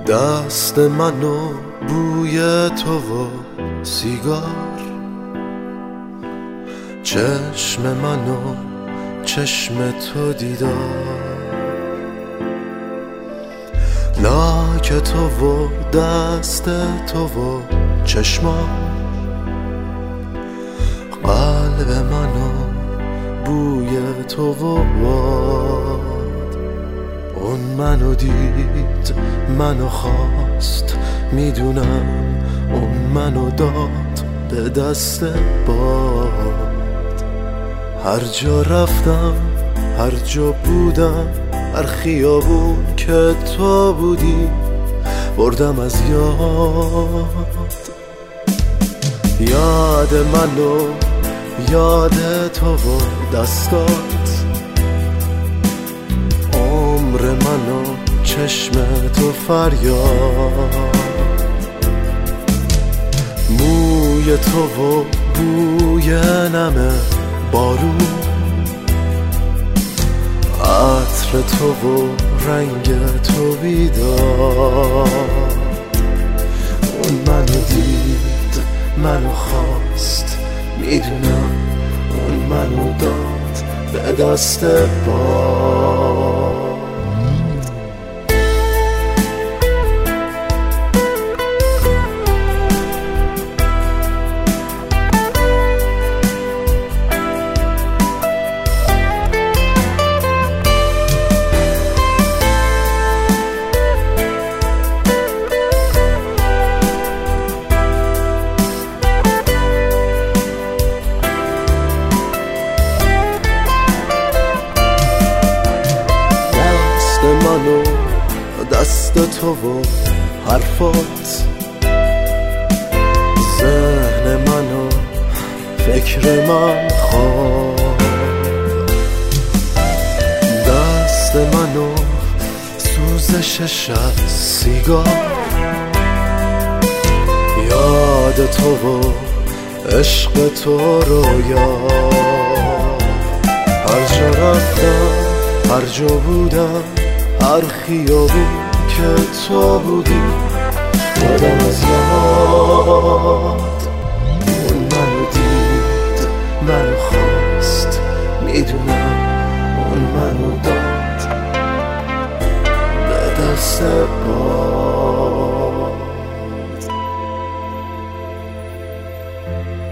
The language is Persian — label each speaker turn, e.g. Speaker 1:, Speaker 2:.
Speaker 1: دست منو بوی تو و سیگار، چشم منو چشم تو دیدار، لاک تو و دست تو و چشمان، قلب منو بوی تو و باد. اون منو دید، منو خواست، میدونم اون منو داد به دست باد. هر جا رفتم، هر جا بودم، هر خیابون که تو بودی بردم از یاد منو، یاد تو و دستات، عمر منو چشم تو فریاد، موی تو و بوی نم بارون، عطر تو و رنگ تو بیدار. اون منو دید، منو خواست، میدونم اون منو داد به دست باد. منو دست تو و حرفات، ذهن منو فکر من خواب، دست منو سوزش سیگار، یاد تو و عشق تو رویا. هر جا رفتم، هر جا بودم، هر خیابون که تو بودی بردم از یاد. اون منو دید، منو خواست، میدونم اون منو داد به دست باد.